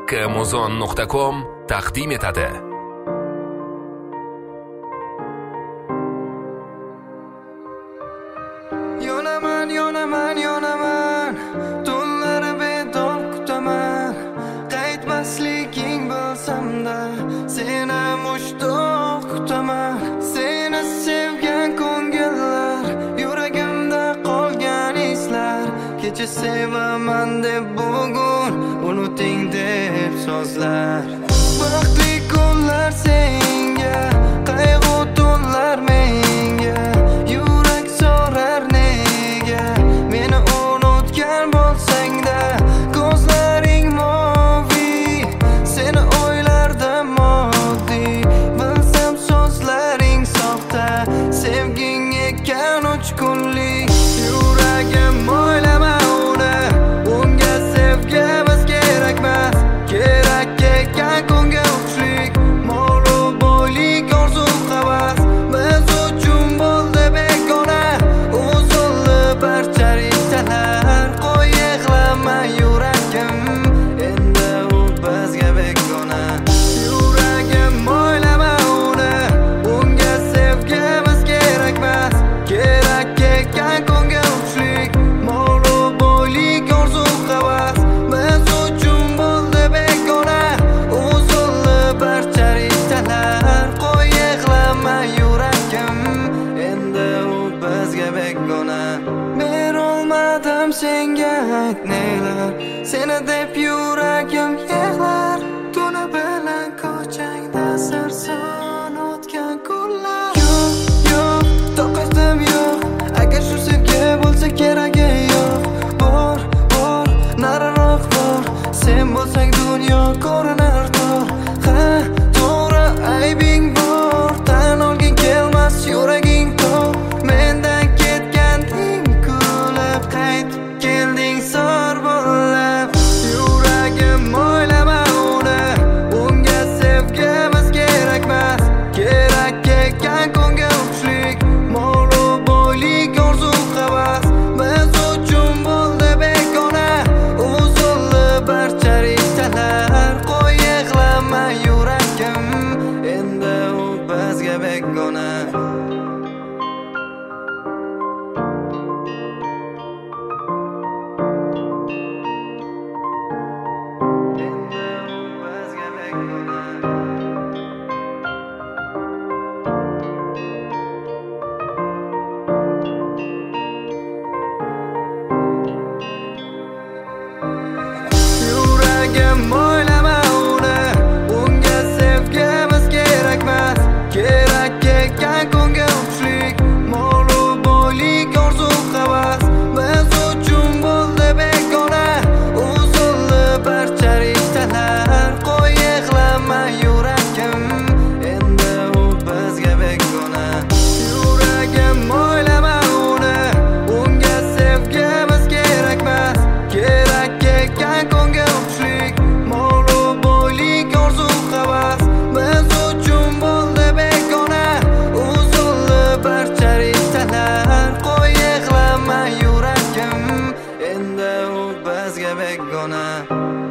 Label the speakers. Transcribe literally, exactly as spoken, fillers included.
Speaker 1: kmuzon nuqta com taqdim etadi.
Speaker 2: Yonaman, yonaman, yonaman, tunlari bedor kutaman. Qaytmasliging bo'lsam-da, seni mushtoq kutaman. Seni sevgan ko'ngillar, yuragimda qolgan islar. Kecha sevaman deb bugun unuting deb so'zlar. Baxtli kunlar senga, qayg'u tunlar menga. Yurak so'rar nega, meni unutgan bo'lsang-da. Ko'zlaring movi, seni o'ylardim moddiy. Bilsam so'zlaring soxta, sevging ekan uch kunlik. Yuragim o'ylama uni, unga sevgimiz kerakmas. Kerak ekan ko'ngil uchlik, mol-u boylik, orzu havas. Biz uchun bo'ldi begona, uzildi barcha rishtalar. Qo'y yig'lama yuragim, endi u bizga begona. Yuragim o'ylama uni, unga sevgimiz kerakmas. Kerak ekan ko'ngil uchlik, mol-u boylik, orzu havas. Biz uchun bo'ldi begona, uzildi barcha rishtalar. Qo'y yig'lama yuragim, endi u bizga begona. Berolmadim senga ayt nelar, seni deb yuragim yig'lar. Tuni bilan ko'changda sarson o'tgan kunlar. Yo'q, yo'q, toqatim yo'q, agar shu sevgi bo'lsa keragi yo'q. Bor, bor, nariroq bor, sen bo'lsang dunyo ko'rinar tor. Ha, to'g'ri aybing bor, tan olging kelmas yuraging tor. Mendan ketganding kulib, qaytib kelding sor bo'lib. Yuragim o'ylama uni, unga sevgimiz kerakmas. Kerak ekan ko'ngil uchlik, mol-u boylik, orzu havas. Biz uchun bo'ldi begona, uzildi barcha rishtalar. Qo'y yig'lama yuragim, endi u bizga begona. Endi u bizga begona. Yuragim o'ylama uni, unga sevgimiz kerakmas. Kerak ekan ko'ngil uchlik, mol-u boylik, orzu havas. Biz uchun bo'ldi begona, uzildi barcha rishtalar. Qo'y yig'lama yuragim, endi u bizga begona. Yuragim o'ylama uni, unga sevgimiz kerakmas. Kerak ekan ko'ngil uchlik, mol-u boylik, orzu havas. Biz uchun bo'ldi begona, uzildi barcha rishtalar. Qo'y yig'lama yuragim, endi u bizga begona.